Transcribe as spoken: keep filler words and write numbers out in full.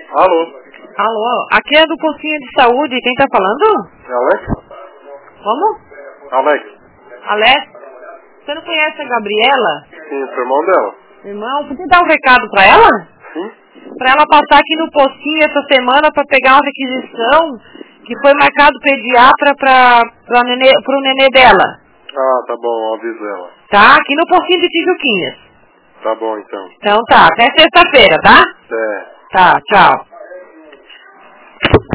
Alô? Alô, aqui é do postinho de saúde, quem tá falando? É Alex? Como? Alex? Alex? Você não conhece a Gabriela? Sim, sou irmão dela. Irmão, você dar um recado pra ela? Sim? Pra ela passar aqui no postinho essa semana pra pegar uma requisição que foi marcado pediatra pra, pra nenê, pro nenê dela. Ah, tá bom, aviso ela. Tá? Aqui no postinho de Tijuquinhas. Tá bom, então. Então tá, até sexta-feira, tá? É. Tá, tchau.